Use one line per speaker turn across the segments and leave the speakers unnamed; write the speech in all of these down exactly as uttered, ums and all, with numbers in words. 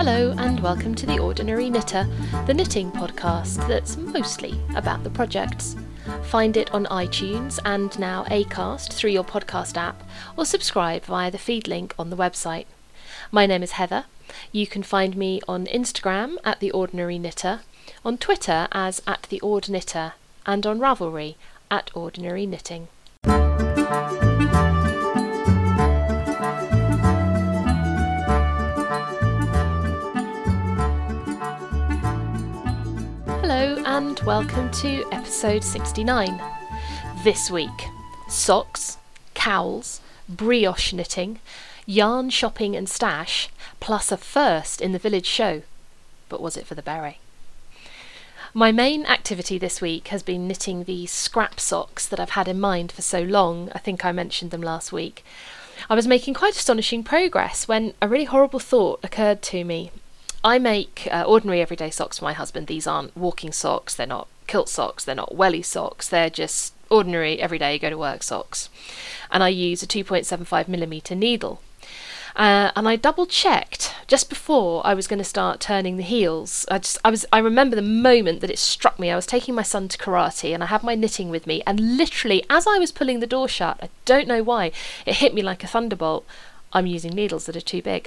Hello and welcome to The Ordinary Knitter, the knitting podcast that's mostly about the projects. Find it on iTunes and now Acast through your podcast app, or subscribe via the feed link on the website. My name is Heather. You can find me on Instagram at The Ordinary Knitter, on Twitter as at The Ord Knitter, and on Ravelry at Ordinary Knitting. Hello and welcome to episode sixty-nine. This week, socks, cowls, brioche knitting, yarn shopping and stash, plus a first in the village show. But was it for the beret? My main activity this week has been knitting these scrap socks that I've had in mind for so long. I think I mentioned them last week. I was making quite astonishing progress when a really horrible thought occurred to me. I make uh, ordinary everyday socks for my husband. These aren't walking socks, they're not kilt socks, they're not welly socks, they're just ordinary everyday go to work socks. And I use a two point seven five millimeter needle. Uh, and I double checked just before I was going to start turning the heels. I just, I was, I remember the moment that it struck me. I was taking my son to karate and I had my knitting with me, and literally as I was pulling the door shut, I don't know why, it hit me like a thunderbolt. I'm using needles that are too big.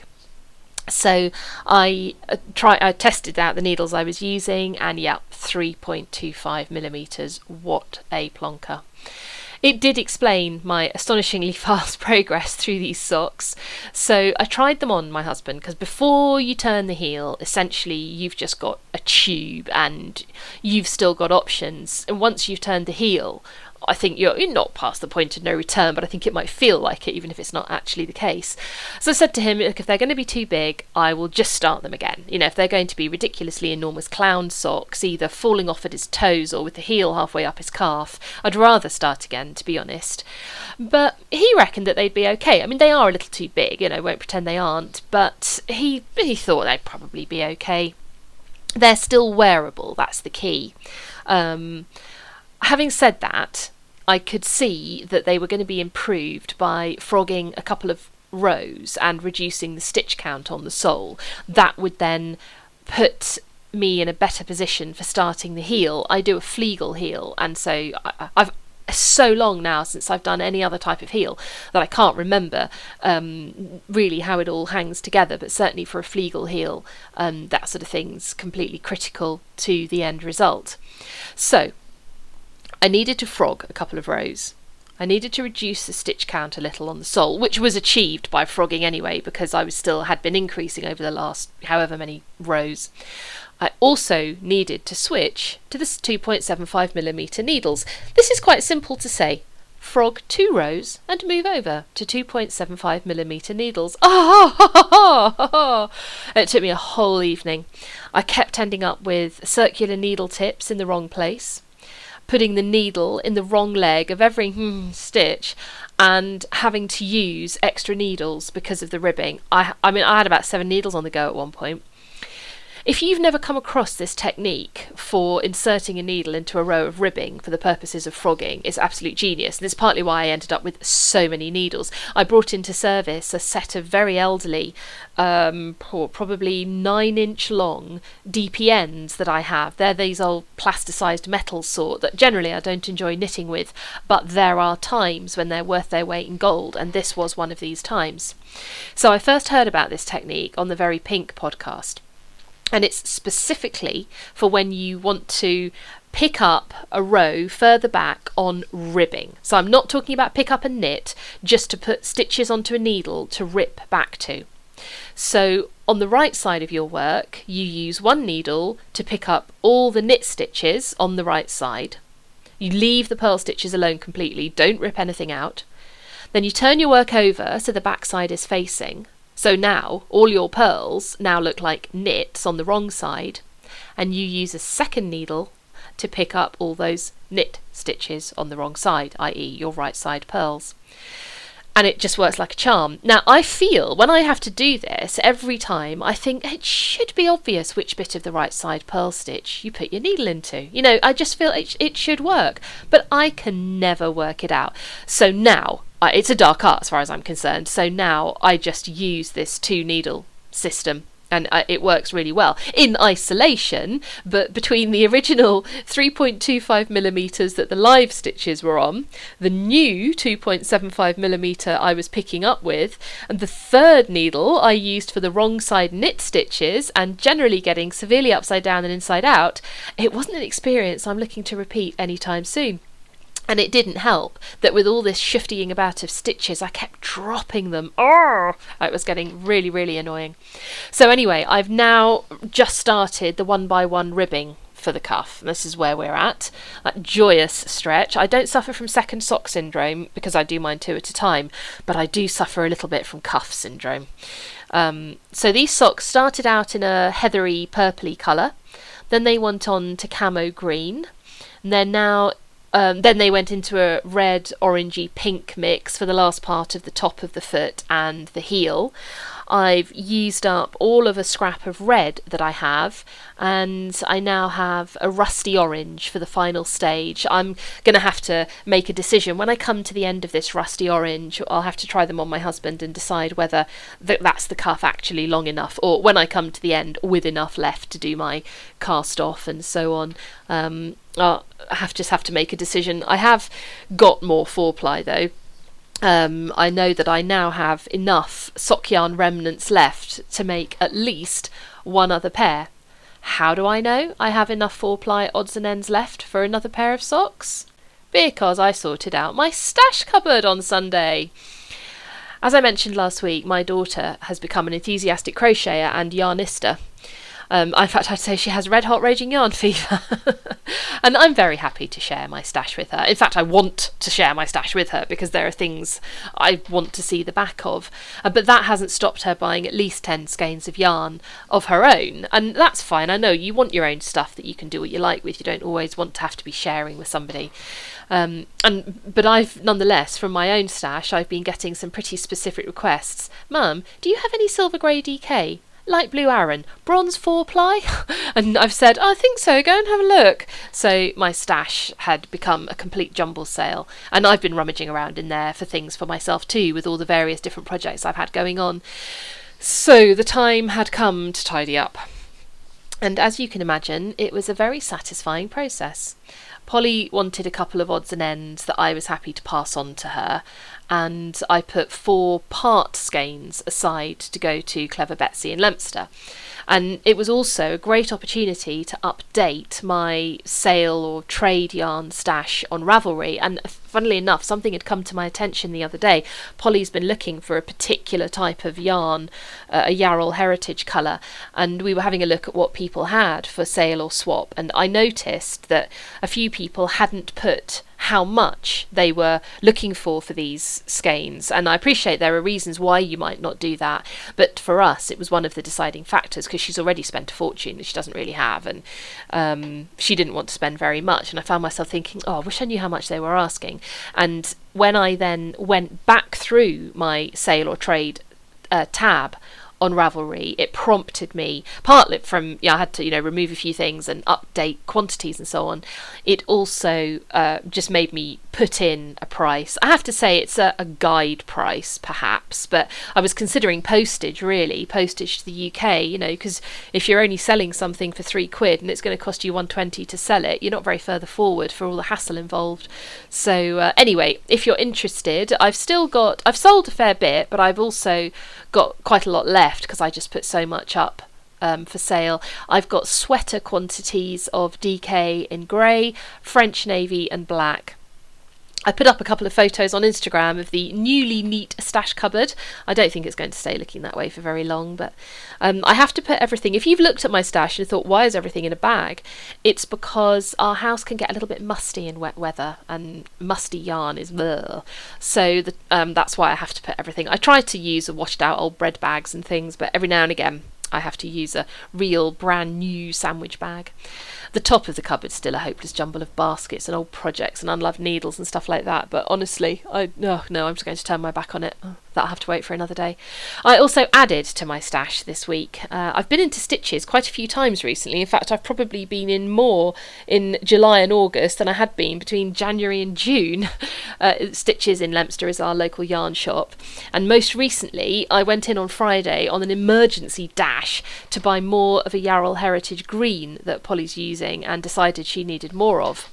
So I uh, try. I tested out the needles I was using, and yeah, three point two five millimeters. What a plonker! It did explain my astonishingly fast progress through these socks. So I tried them on my husband, because before you turn the heel, essentially you've just got a tube and you've still got options. And once you've turned the heel, I think you're, you're not past the point of no return, but I think it might feel like it, even if it's not actually the case. So I said to him, look, if they're going to be too big, I will just start them again. You know, if they're going to be ridiculously enormous clown socks, either falling off at his toes or with the heel halfway up his calf, I'd rather start again, to be honest. But he reckoned that they'd be okay. I mean, they are a little too big, you know, won't pretend they aren't, but he, he thought they'd probably be okay. They're still wearable, that's the key. Um... Having said that, I could see that they were going to be improved by frogging a couple of rows and reducing the stitch count on the sole. That would then put me in a better position for starting the heel. I do a Flegel heel, and so I, I've so long now since I've done any other type of heel that I can't remember um, really how it all hangs together, but certainly for a Flegel heel, um, that sort of thing's completely critical to the end result. So I needed to frog a couple of rows. I needed to reduce the stitch count a little on the sole, which was achieved by frogging anyway, because I was still had been increasing over the last however many rows. I also needed to switch to the two point seven five millimeter needles. This is quite simple to say. Frog two rows and move over to two point seven five millimeter needles. Ah, ha, ha, ha, ha, ha. It took me a whole evening. I kept ending up with circular needle tips in the wrong place, putting the needle in the wrong leg of every hmm, stitch, and having to use extra needles because of the ribbing. I, I mean, I had about seven needles on the go at one point. If you've never come across this technique for inserting a needle into a row of ribbing for the purposes of frogging, it's absolute genius, and it's partly why I ended up with so many needles. I brought into service a set of very elderly, um, probably nine inch long D P Ns that I have. They're these old plasticized metal sort that generally I don't enjoy knitting with, but there are times when they're worth their weight in gold, and this was one of these times. So I first heard about this technique on the Very Pink podcast. And it's specifically for when you want to pick up a row further back on ribbing. So I'm not talking about pick up and knit, just to put stitches onto a needle to rip back to. So on the right side of your work, you use one needle to pick up all the knit stitches on the right side. You leave the purl stitches alone completely, don't rip anything out. Then you turn your work over so the back side is facing. So now all your purls now look like knits on the wrong side, and you use a second needle to pick up all those knit stitches on the wrong side, that is your right side purls. And it just works like a charm. Now I feel when I have to do this every time, I think it should be obvious which bit of the right side purl stitch you put your needle into. You know, I just feel it, it should work, but I can never work it out. So now Uh, it's a dark art as far as I'm concerned, so now I just use this two needle system And uh, it works really well in isolation, but between the original three point two five millimetres that the live stitches were on, the new two point seven five millimetre I was picking up with, and the third needle I used for the wrong side knit stitches and generally getting severely upside down and inside out, it wasn't an experience I'm looking to repeat anytime soon. And it didn't help that with all this shiftying about of stitches, I kept dropping them. Oh, it was getting really, really annoying. So anyway, I've now just started the one by one ribbing for the cuff. This is where we're at. That joyous stretch. I don't suffer from second sock syndrome because I do mine two at a time, but I do suffer a little bit from cuff syndrome. Um, so these socks started out in a heathery purpley colour. Then they went on to camo green. And they're now Um, then they went into a red, orangey, pink mix for the last part of the top of the foot and the heel. I've used up all of a scrap of red that I have, and I now have a rusty orange for the final stage. I'm going to have to make a decision. When I come to the end of this rusty orange, I'll have to try them on my husband and decide whether th- that's the cuff actually long enough, or when I come to the end with enough left to do my cast off and so on. Um, I'll have just have to make a decision. I have got more four ply though. Um, I know that I now have enough sock yarn remnants left to make at least one other pair. How do I know I have enough four ply odds and ends left for another pair of socks? Because I sorted out my stash cupboard on Sunday. As I mentioned last week, my daughter has become an enthusiastic crocheter and yarnista. Um, in fact, I'd say she has red hot raging yarn fever. And I'm very happy to share my stash with her. In fact, I want to share my stash with her because there are things I want to see the back of. Uh, but that hasn't stopped her buying at least ten skeins of yarn of her own. And that's fine. I know you want your own stuff that you can do what you like with. You don't always want to have to be sharing with somebody. Um, and but I've nonetheless, from my own stash, I've been getting some pretty specific requests. Mum, do you have any silver grey D K? Light blue Aran, bronze four ply? And I've said, oh, I think so, go and have a look. So my stash had become a complete jumble sale, and I've been rummaging around in there for things for myself too, with all the various different projects I've had going on. So the time had come to tidy up. And as you can imagine, it was a very satisfying process. Polly wanted a couple of odds and ends that I was happy to pass on to her, and I put four part skeins aside to go to Clever Betsy in Leominster. And it was also a great opportunity to update my sale or trade yarn stash on Ravelry. And funnily enough, something had come to my attention the other day. Polly's been looking for a particular type of yarn, uh, a Yarrell Heritage colour, and we were having a look at what people had for sale or swap. And I noticed that a few people hadn't put how much they were looking for for these skeins, and I appreciate there are reasons why you might not do that, but for us it was one of the deciding factors, because she's already spent a fortune that she doesn't really have, and um, she didn't want to spend very much, and I found myself thinking, oh, I wish I knew how much they were asking. And when I then went back through my sale or trade uh, tab on Ravelry, it prompted me, partly from, yeah, I had to, you know, remove a few things and update quantities and so on. It also uh, just made me put in a price. I have to say it's a, a guide price, perhaps, but I was considering postage, really, postage to the U K, you know, because if you're only selling something for three quid and it's going to cost you one twenty to sell it, you're not very further forward for all the hassle involved. So uh, anyway, if you're interested, I've still got, I've sold a fair bit, but I've also got quite a lot left because I just put so much up um, for sale. I've got sweater quantities of D K in grey, French navy and black. I put up a couple of photos on Instagram of the newly neat stash cupboard. I don't think it's going to stay looking that way for very long, but um, I have to put everything. If you've looked at my stash and thought, why is everything in a bag? It's because our house can get a little bit musty in wet weather, and musty yarn is bleh. So the, um, that's why I have to put everything. I try to use a washed out old bread bags and things, but every now and again I have to use a real brand new sandwich bag. The top of the cupboard's still a hopeless jumble of baskets and old projects and unloved needles and stuff like that, but honestly, I no, no, I'm just going to turn my back on it. Oh, that'll have to wait for another day. I also added to my stash this week. Uh, I've been into Stitches quite a few times recently. In fact, I've probably been in more in July and August than I had been between January and June. Uh, Stitches in Leominster is our local yarn shop, and most recently I went in on Friday on an emergency dash to buy more of a Yarrell Heritage green that Polly's using and decided she needed more of.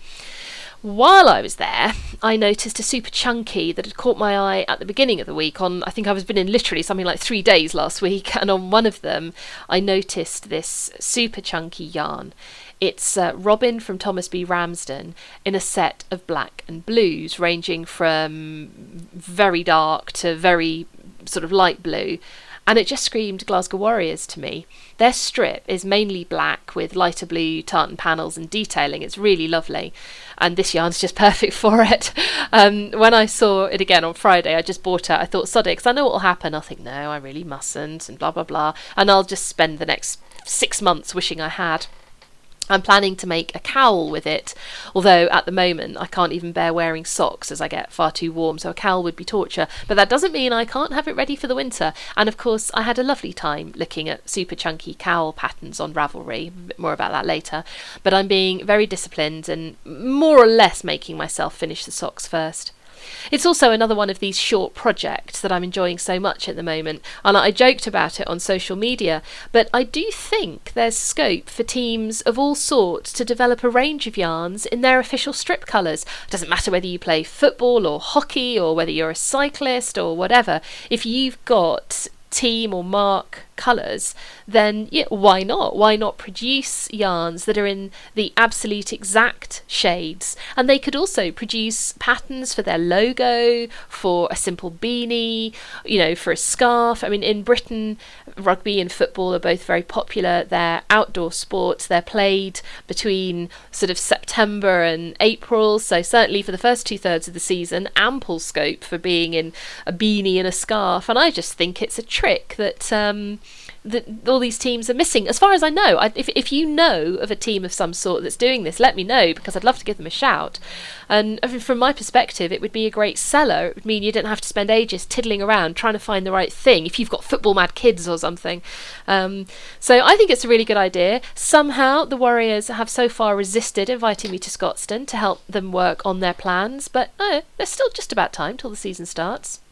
While I was there, I noticed a super chunky that had caught my eye at the beginning of the week. On I think I was been in literally something like three days last week, and on one of them I noticed this super chunky yarn. It's uh, Robin from Thomas B. Ramsden in a set of black and blues, ranging from very dark to very sort of light blue. And it just screamed Glasgow Warriors to me. Their strip is mainly black with lighter blue tartan panels and detailing. It's really lovely. And this yarn's just perfect for it. Um, when I saw it again on Friday, I just bought it. I thought, sod it, because I know what will happen. I'll think, no, I really mustn't, and blah, blah, blah. And I'll just spend the next six months wishing I had. I'm planning to make a cowl with it, although at the moment I can't even bear wearing socks as I get far too warm, so a cowl would be torture. But that doesn't mean I can't have it ready for the winter. And of course, I had a lovely time looking at super chunky cowl patterns on Ravelry. A bit more about that later. But I'm being very disciplined and more or less making myself finish the socks first. It's also another one of these short projects that I'm enjoying so much at the moment, and I joked about it on social media, but I do think there's scope for teams of all sorts to develop a range of yarns in their official strip colours. It doesn't matter whether you play football or hockey or whether you're a cyclist or whatever. If you've got team or mark colours, then yeah, why not? Why not produce yarns that are in the absolute exact shades? And they could also produce patterns for their logo, for a simple beanie, you know, for a scarf. I mean, in Britain, rugby and football are both very popular. They're outdoor sports. They're played between sort of September and April, so certainly for the first two thirds of the season, ample scope for being in a beanie and a scarf. And I just think it's a trick that um that all these teams are missing, as far as I know. I, if, if you know of a team of some sort that's doing this, let me know, because I'd love to give them a shout. And from my perspective, it would be a great seller. It would mean you didn't have to spend ages tiddling around trying to find the right thing if you've got football mad kids or something. Um, so I think it's a really good idea. Somehow the Warriors have so far resisted inviting me to Scotstoun to help them work on their plans, but oh, there's still just about time till the season starts.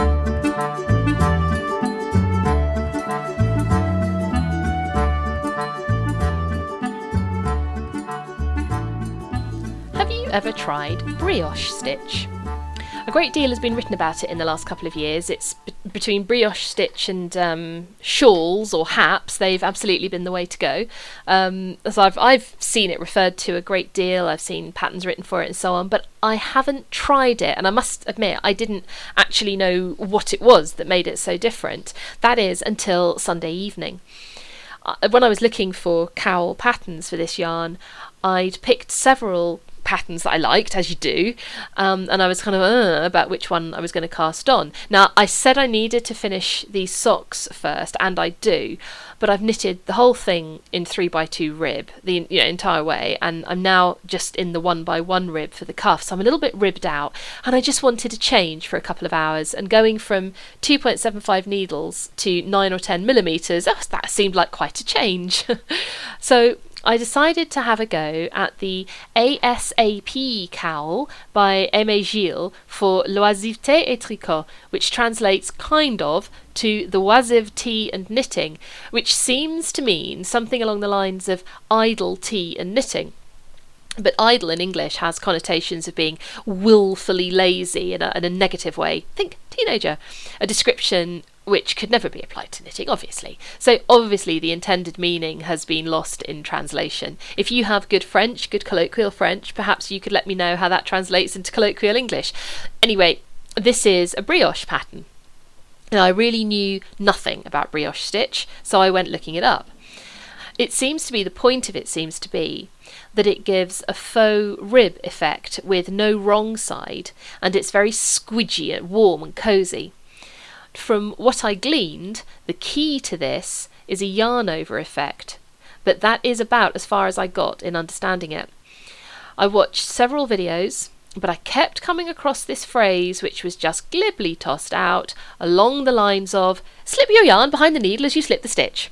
Ever tried brioche stitch? A great deal has been written about it in the last couple of years. It's b- between brioche stitch and um, shawls or haps. They've absolutely been the way to go. Um, so I've I've seen it referred to a great deal. I've seen patterns written for it and so on, but I haven't tried it. And I must admit, I didn't actually know what it was that made it so different. That is until Sunday evening. Uh, when I was looking for cowl patterns for this yarn, I'd picked several patterns that I liked, as you do, um, and I was kind of uh, about which one I was going to cast on. Now, I said I needed to finish these socks first, and I do, but I've knitted the whole thing in three by two rib the you know, entire way, and I'm now just in the one by one rib for the cuff, so I'm a little bit ribbed out, and I just wanted to change for a couple of hours, and going from two point seven five needles to nine or ten millimetres, oh, that seemed like quite a change. So I decided to have a go at the A S A P cowl by Aimé Gilles for L'Oisiveté et Tricot, which translates kind of to the oisive tea and knitting, which seems to mean something along the lines of idle tea and knitting. But idle in English has connotations of being willfully lazy in a, in a negative way. Think teenager. A description which could never be applied to knitting, obviously. So obviously the intended meaning has been lost in translation. If you have good French, good colloquial French, perhaps you could let me know how that translates into colloquial English. Anyway, this is a brioche pattern. And I really knew nothing about brioche stitch, so I went looking it up. It seems to be, the point of it seems to be, that it gives a faux rib effect with no wrong side, and it's very squidgy and warm and cosy. From what I gleaned, the key to this is a yarn over effect. but that is about as far as I got in understanding it. I watched several videos, but I kept coming across this phrase which was just glibly tossed out along the lines of, slip your yarn behind the needle as you slip the stitch.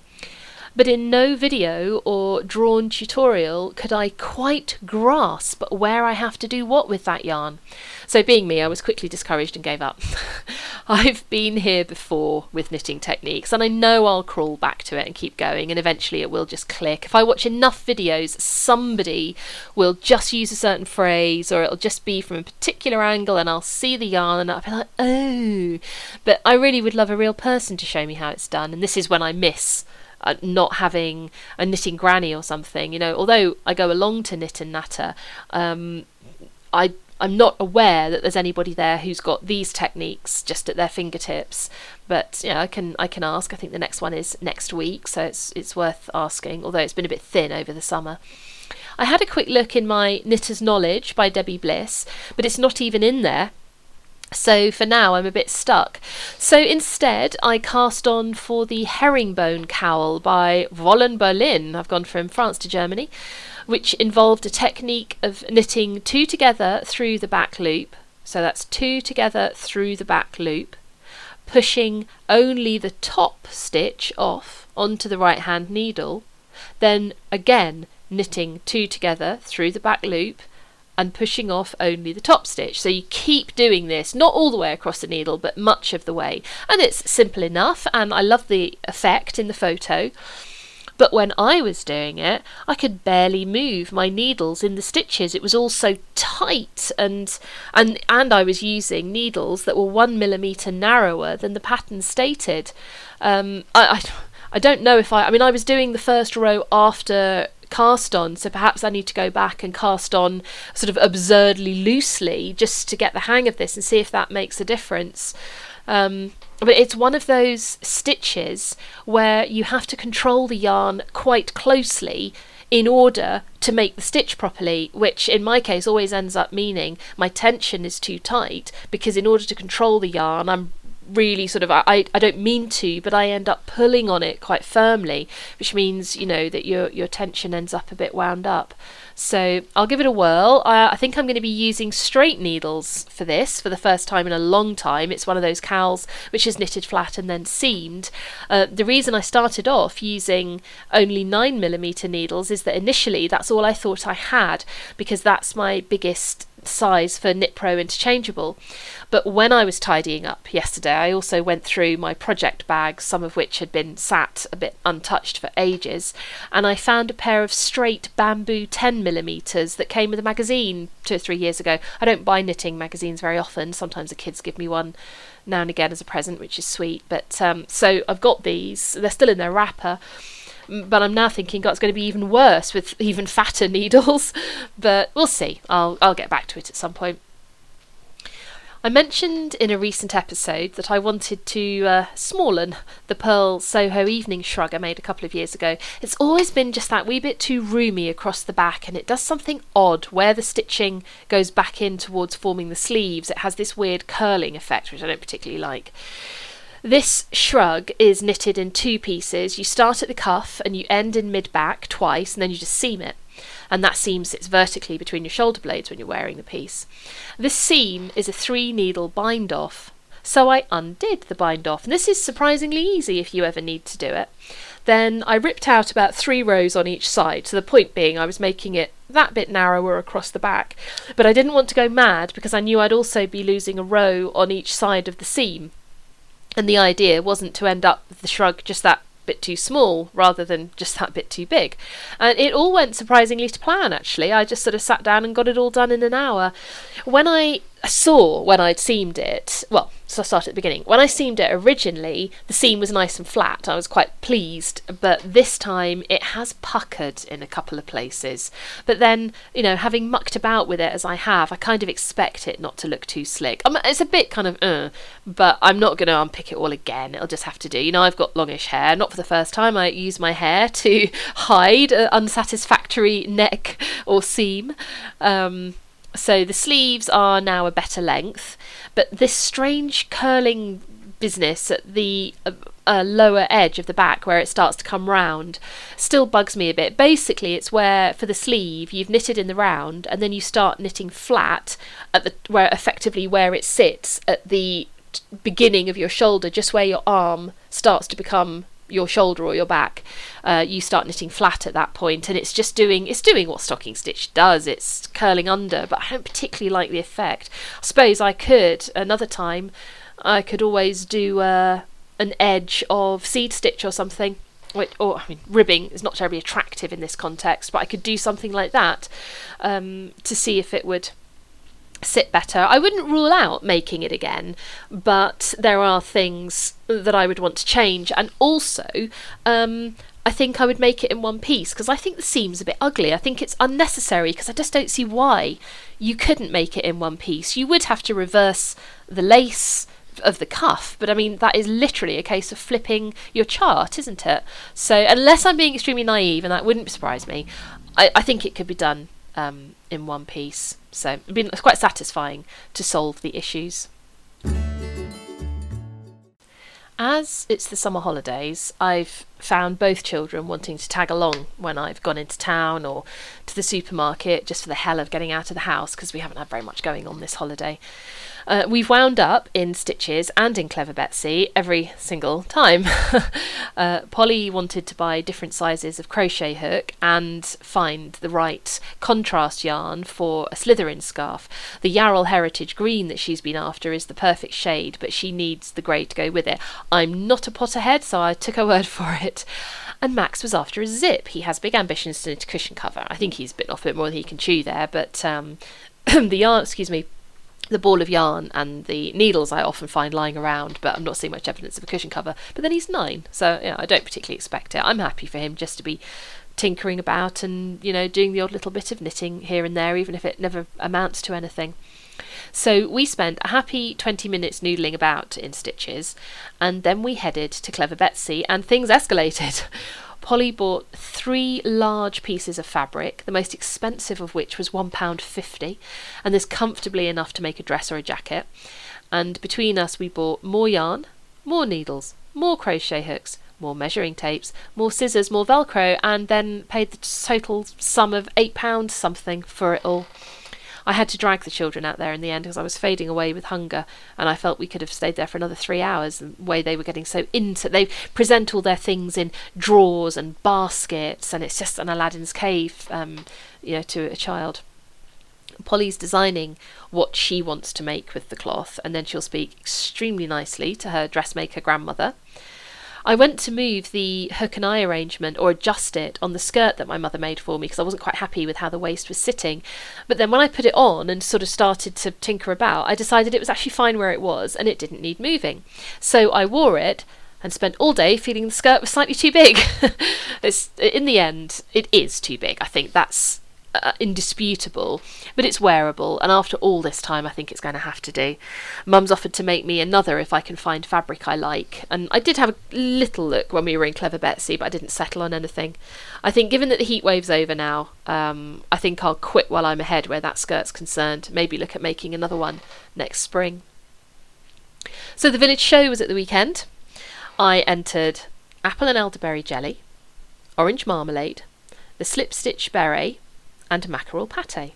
But in no video or drawn tutorial could I quite grasp where I have to do what with that yarn. So being me, I was quickly discouraged and gave up. I've been here before with knitting techniques, and I know I'll crawl back to it and keep going, and eventually it will just click. If I watch enough videos, somebody will just use a certain phrase, or it'll just be from a particular angle, and I'll see the yarn and I'll be like, oh. But I really would love a real person to show me how it's done, and this is when I miss Uh, not having a knitting granny or something, you know. Although I go along to Knit and Natter, um, I I'm not aware that there's anybody there who's got these techniques just at their fingertips. But you know, I can I can ask. I think the next one is next week, so it's it's worth asking. Although it's been a bit thin over the summer. I had a quick look in my Knitter's Knowledge by Debbie Bliss, but it's not even in there. So for now I'm a bit stuck. So instead I cast on for the Herringbone Cowl by Wollen Berlin. I've gone from France to Germany, which involved a technique of knitting two together through the back loop. So that's two together through the back loop, pushing only the top stitch off onto the right hand needle, then again knitting two together through the back loop and pushing off only the top stitch. So you keep doing this, not all the way across the needle, but much of the way. And it's simple enough, and I love the effect in the photo. But when I was doing it, I could barely move my needles in the stitches. It was all so tight, and and and I was using needles that were one millimetre narrower than the pattern stated. Um, I, I I don't know if I... I mean, I was doing the first row after cast on, so perhaps I need to go back and cast on sort of absurdly loosely just to get the hang of this and see if that makes a difference. Um, but it's one of those stitches where you have to control the yarn quite closely in order to make the stitch properly, which in my case always ends up meaning my tension is too tight, because in order to control the yarn I'm really sort of, I, I don't mean to, but I end up pulling on it quite firmly, which means, you know, that your your tension ends up a bit wound up. So I'll give it a whirl. I, I think I'm going to be using straight needles for this for the first time in a long time. It's one of those cowls which is knitted flat and then seamed. Uh, the reason I started off using only nine millimetre needles is that initially that's all I thought I had, because that's my biggest size for Knit Pro interchangeable. But when I was tidying up yesterday, I also went through my project bags, some of which had been sat a bit untouched for ages, and I found a pair of straight bamboo ten millimeters that came with a magazine two or three years ago. I don't buy knitting magazines very often. Sometimes the kids give me one now and again as a present, which is sweet. But um, so I've got these. They're still in their wrapper. But I'm now thinking, God, it's going to be even worse with even fatter needles. But we'll see. I'll I'll get back to it at some point. I mentioned in a recent episode that I wanted to uh, smallen the Pearl Soho evening shrug I made a couple of years ago. It's always been just that wee bit too roomy across the back, and it does something odd where the stitching goes back in towards forming the sleeves. It has this weird curling effect, which I don't particularly like. This shrug is knitted in two pieces. You start at the cuff and you end in mid-back twice, and then you just seam it. And that seam sits vertically between your shoulder blades when you're wearing the piece. This seam is a three needle bind off. So I undid the bind off, and this is surprisingly easy if you ever need to do it. Then I ripped out about three rows on each side, so the point being I was making it that bit narrower across the back. But I didn't want to go mad because I knew I'd also be losing a row on each side of the seam. And the idea wasn't to end up with the shrug just that bit too small rather than just that bit too big. And it all went surprisingly to plan, actually. I just sort of sat down and got it all done in an hour. When I saw when I'd seamed it, well, so I start at the beginning. When I seamed it originally, the seam was nice and flat. I was quite pleased, but this time it has puckered in a couple of places. But then, you know, having mucked about with it as I have, I kind of expect it not to look too slick. I mean, it's a bit kind of, uh, but I'm not going to unpick it all again. It'll just have to do. You know, I've got longish hair. Not for the first time. I use my hair to hide an unsatisfactory neck or seam. Um... So the sleeves are now a better length, but this strange curling business at the uh, uh, lower edge of the back where it starts to come round still bugs me a bit. Basically, it's where for the sleeve you've knitted in the round and then you start knitting flat at the where effectively where it sits at the t- beginning of your shoulder, just where your arm starts to become your shoulder or your back. Uh, you start knitting flat at that point, and it's just doing it's doing what stocking stitch does. It's curling under, but I don't particularly like the effect. I suppose I could another time. I could always do uh, an edge of seed stitch or something. Or, or I mean, ribbing is not terribly attractive in this context, but I could do something like that um, to see if it would sit better. I wouldn't rule out making it again, but there are things that I would want to change. And also, um, I think I would make it in one piece because I think the seam's a bit ugly. I think it's unnecessary because I just don't see why you couldn't make it in one piece. You would have to reverse the lace of the cuff, but I mean that is literally a case of flipping your chart, isn't it? So unless I'm being extremely naive, and that wouldn't surprise me, I, I think it could be done um, in one piece. So it'd been quite satisfying to solve the issues. As it's the summer holidays, I've found both children wanting to tag along when I've gone into town or to the supermarket just for the hell of getting out of the house because we haven't had very much going on this holiday. Uh, we've wound up in Stitches and in Clever Betsy every single time. uh, Polly wanted to buy different sizes of crochet hook and find the right contrast yarn for a Slytherin scarf. The Yarrell Heritage Green that she's been after is the perfect shade, but she needs the grey to go with it. I'm not a Potterhead, so I took her word for it. And Max was after a zip. He has big ambitions to knit a cushion cover. I think he's bitten off a bit more than he can chew there, but um, the yarn, excuse me, the ball of yarn and the needles I often find lying around, but I'm not seeing much evidence of a cushion cover. But then he's nine, so you know, I don't particularly expect it. I'm happy for him just to be tinkering about and, you know, doing the odd little bit of knitting here and there, even if it never amounts to anything. So we spent a happy twenty minutes noodling about in Stitches, and then we headed to Clever Betsy, and things escalated. Polly bought three large pieces of fabric, the most expensive of which was one pound fifty, and there's comfortably enough to make a dress or a jacket. And between us we bought more yarn, more needles, more crochet hooks, more measuring tapes, more scissors, more Velcro, and then paid the total sum of eight pounds something for it all. I had to drag the children out there in the end because I was fading away with hunger, and I felt we could have stayed there for another three hours. The way they were getting so into, they present all their things in drawers and baskets, and it's just an Aladdin's cave, um, you know, to a child. Polly's designing what she wants to make with the cloth, and then she'll speak extremely nicely to her dressmaker grandmother. I went to move the hook and eye arrangement or adjust it on the skirt that my mother made for me because I wasn't quite happy with how the waist was sitting. But then when I put it on and sort of started to tinker about, I decided it was actually fine where it was and it didn't need moving. So I wore it and spent all day feeling the skirt was slightly too big. It's, in the end, it is too big. I think that's Uh, indisputable, but it's wearable, and after all this time I think it's going to have to do. Mum's offered to make me another if I can find fabric I like, and I did have a little look when we were in Clever Betsy, but I didn't settle on anything. I think given that the heat wave's over now, um, I think I'll quit while I'm ahead where that skirt's concerned, maybe look at making another one next spring. So the village show was at the weekend. I entered apple and elderberry jelly, orange marmalade, the slip stitch beret, and mackerel pâté.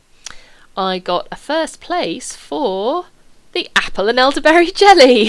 I got a first place for the apple and elderberry jelly.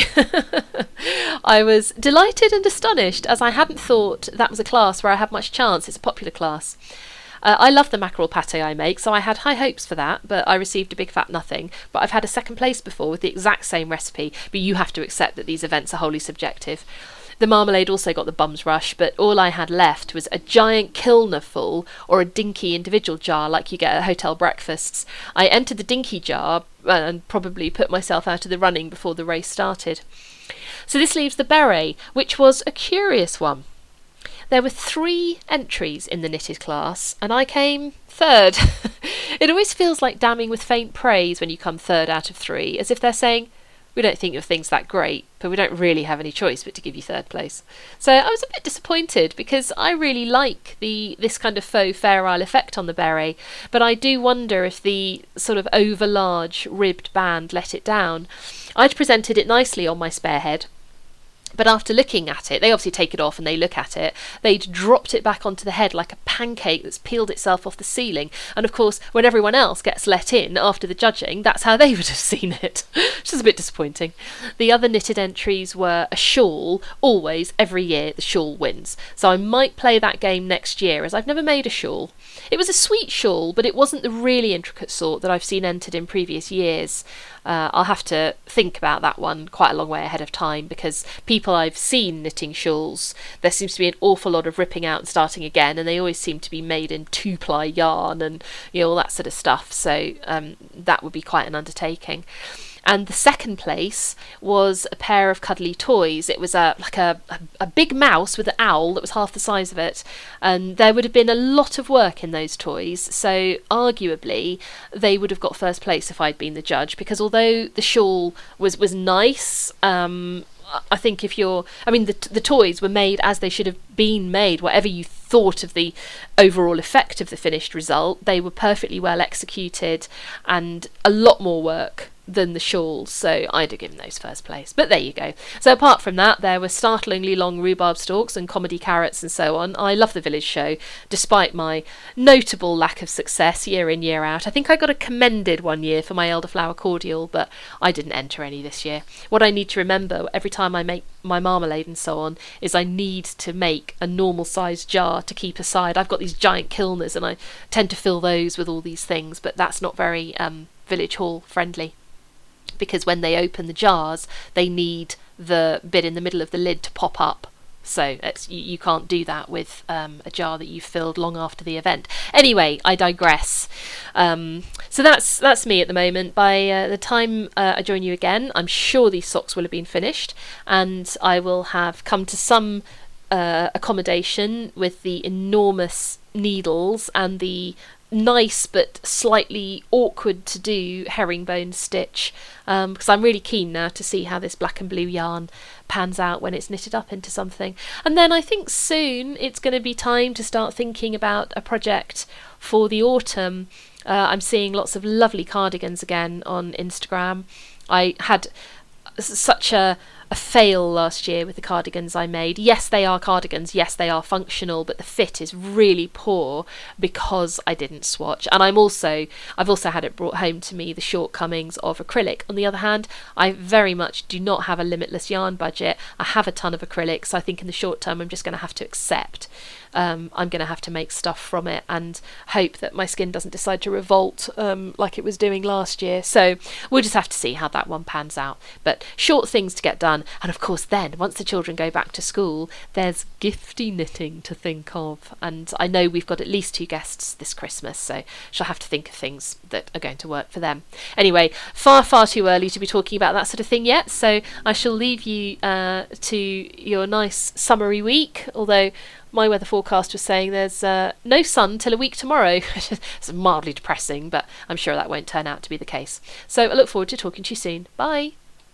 I was delighted and astonished, as I hadn't thought that was a class where I had much chance. It's a popular class. Uh, I love the mackerel pâté I make, so I had high hopes for that, but I received a big fat nothing. But I've had a second place before with the exact same recipe, but you have to accept that these events are wholly subjective. The marmalade also got the bum's rush, but all I had left was a giant kilner full or a dinky individual jar like you get at hotel breakfasts. I entered the dinky jar and probably put myself out of the running before the race started. So this leaves the beret, which was a curious one. There were three entries in the knitted class, and I came third. It always feels like damning with faint praise when you come third out of three, as if they're saying, we don't think your thing's that great, but we don't really have any choice but to give you third place. So I was a bit disappointed because I really like the this kind of faux Fair Isle effect on the beret, but I do wonder if the sort of over large ribbed band let it down. I'd presented it nicely on my spare head, But after looking at it, they obviously take it off and they look at it, they'd dropped it back onto the head like a pancake that's peeled itself off the ceiling. And of course, when everyone else gets let in after the judging, that's how they would have seen it, which is a bit disappointing. The other knitted entries were a shawl. Always, every year, the shawl wins. So I might play that game next year, as I've never made a shawl. It was a sweet shawl, but it wasn't the really intricate sort that I've seen entered in previous years. Uh, I'll have to think about that one quite a long way ahead of time, because people I've seen knitting shawls, there seems to be an awful lot of ripping out and starting again, and they always seem to be made in two-ply yarn and, you know, all that sort of stuff. So um, that would be quite an undertaking. And the second place was a pair of cuddly toys. It was a like a, a, a big mouse with an owl that was half the size of it. And there would have been a lot of work in those toys. So arguably, they would have got first place if I'd been the judge. Because although the shawl was, was nice, um, I think if you're... I mean, the, the toys were made as they should have been made. Whatever you thought of the overall effect of the finished result, they were perfectly well executed and a lot more work than the shawls, so I'd have given those first place. But there you go. So apart from that, there were startlingly long rhubarb stalks and comedy carrots and so on. I love the village show, despite my notable lack of success year in, year out. I think I got a commended one year for my elderflower cordial, but I didn't enter any this year. What I need to remember every time I make my marmalade and so on is I need to make a normal sized jar to keep aside. I've got these giant kilners and I tend to fill those with all these things, but that's not very um, village hall friendly, because when they open the jars, they need the bit in the middle of the lid to pop up. So it's, you, you can't do that with um, a jar that you've filled long after the event. Anyway, I digress. Um, so that's that's me at the moment. By uh, the time uh, I join you again, I'm sure these socks will have been finished, and I will have come to some uh, accommodation with the enormous needles and the nice but slightly awkward to do herringbone stitch, um, because I'm really keen now to see how this black and blue yarn pans out when it's knitted up into something. And then I think soon it's going to be time to start thinking about a project for the autumn. uh, I'm seeing lots of lovely cardigans again on Instagram. I had such a a fail last year with the cardigans I made. Yes, they are cardigans, yes, they are functional, but the fit is really poor because I didn't swatch. And I'm also I've also had it brought home to me the shortcomings of acrylic. On the other hand, I very much do not have a limitless yarn budget. I have a ton of acrylic, so I think in the short term I'm just going to have to accept Um, I'm going to have to make stuff from it and hope that my skin doesn't decide to revolt um, like it was doing last year. So we'll just have to see how that one pans out. But short things to get done. And of course then, once the children go back to school, there's gifty knitting to think of. And I know we've got at least two guests this Christmas, so she'll have to think of things that are going to work for them. Anyway, far, far too early to be talking about that sort of thing yet. So I shall leave you uh, to your nice summery week, although my weather forecast was saying there's uh, no sun till a week tomorrow. It's mildly depressing, but I'm sure that won't turn out to be the case. So I look forward to talking to you soon. Bye.